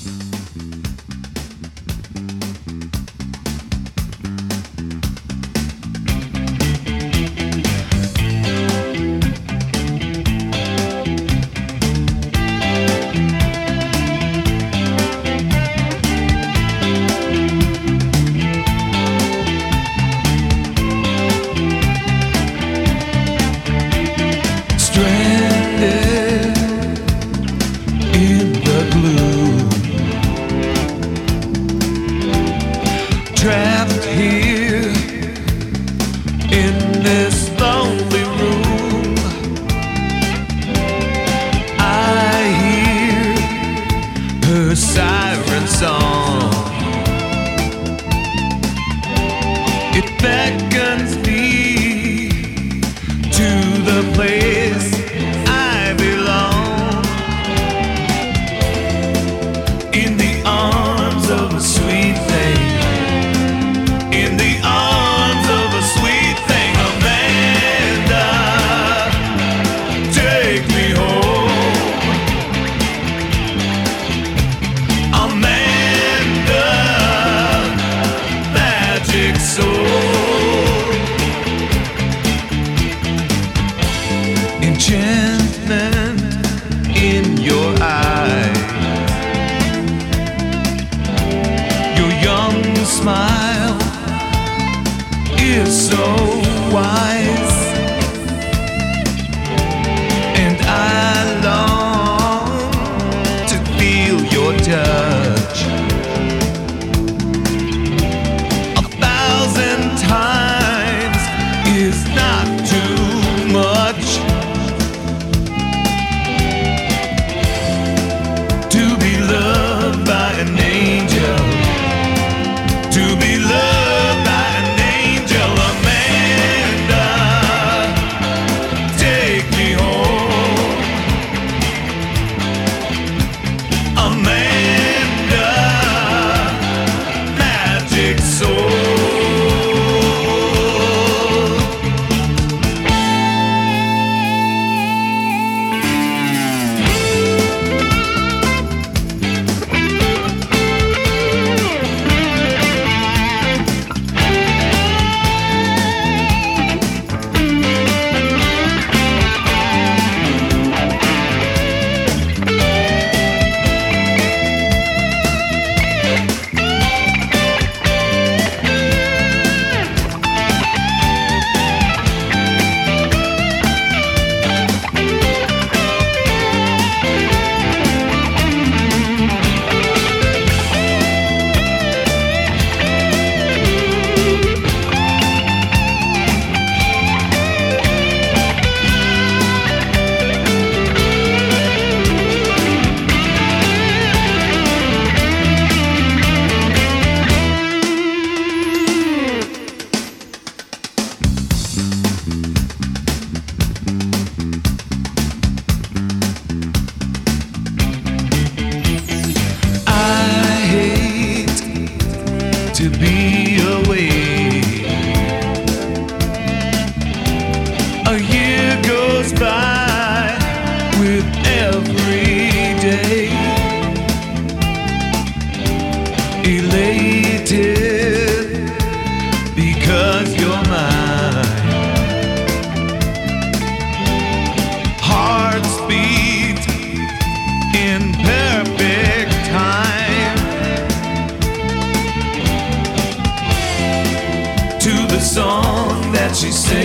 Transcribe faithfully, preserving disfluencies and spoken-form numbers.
Trapped here in this lonely room, I hear her siren song. It beckons me to the place I belong, in the arms of a sweet thing. In the arms of a sweet thing, Amanda, take me home. Amanda, magic soul. Enchantment in your eyes, your young smile is so wise, and I long to feel your touch a thousand times is not too much to be loved by an angel, to be loved by an angel. Amanda, take me home. Amanda, magic soul. To be away, a year goes by with every day, elated because you're mine. Hearts beat in perfect time to the song that she sings.